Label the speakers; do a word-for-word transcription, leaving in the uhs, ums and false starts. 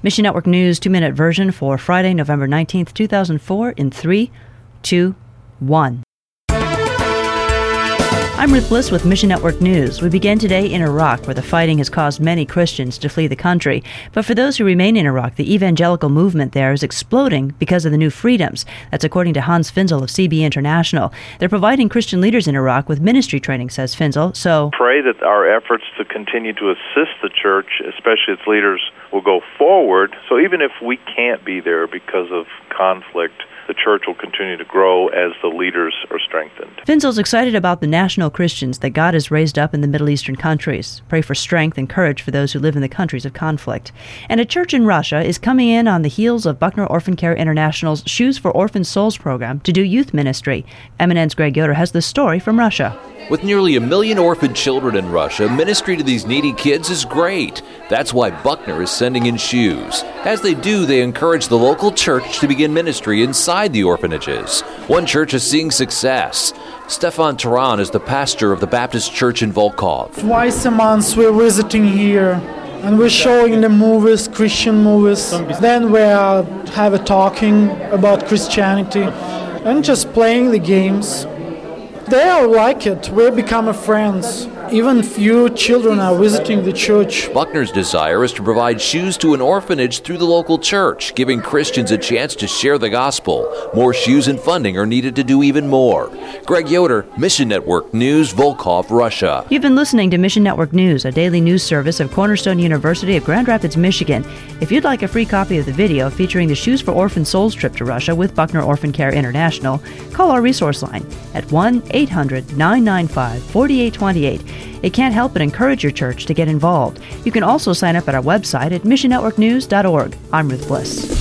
Speaker 1: Mission Network News two-minute version for Friday, November nineteenth, two thousand four in three, two, one. I'm Ruth Bliss with Mission Network News. We begin today in Iraq, where the fighting has caused many Christians to flee the country. But for those who remain in Iraq, the evangelical movement there is exploding because of the new freedoms. That's according to Hans Finzel of C B International. They're providing Christian leaders in Iraq with ministry training, says Finzel. So
Speaker 2: pray that our efforts to continue to assist the church, especially its leaders, will go forward. So even if we can't be there because of conflict, the church will continue to grow as the leaders are strengthened.
Speaker 1: Finzel's excited about the national Christians that God has raised up in the Middle Eastern countries. Pray for strength and courage for those who live in the countries of conflict. And a church in Russia is coming in on the heels of Buckner Orphan Care International's Shoes for Orphan Souls program to do youth ministry. M N N's Greg Yoder has the story from Russia.
Speaker 3: With nearly a million orphan children in Russia, ministry to these needy kids is great. That's why Buckner is sending in shoes. As they do, they encourage the local church to begin ministry inside the orphanages. One church is seeing success. Stefan Taran is the pastor of the Baptist Church in Volkhov.
Speaker 4: Twice a month we're visiting here, and we're showing the movies, Christian movies. Then we are have a talking about Christianity and just playing the games. They all like it. We're becoming friends. Even few children are visiting the church.
Speaker 3: Buckner's desire is to provide shoes to an orphanage through the local church, giving Christians a chance to share the gospel. More shoes and funding are needed to do even more. Greg Yoder, Mission Network News, Volkhov, Russia.
Speaker 1: You've been listening to Mission Network News, a daily news service of Cornerstone University of Grand Rapids, Michigan. If you'd like a free copy of the video featuring the Shoes for Orphan Souls trip to Russia with Buckner Orphan Care International, call our resource line at one eight hundred nine nine five four eight two eight. It can't help but encourage your church to get involved. You can also sign up at our website at mission network news dot org. I'm Ruth Bliss.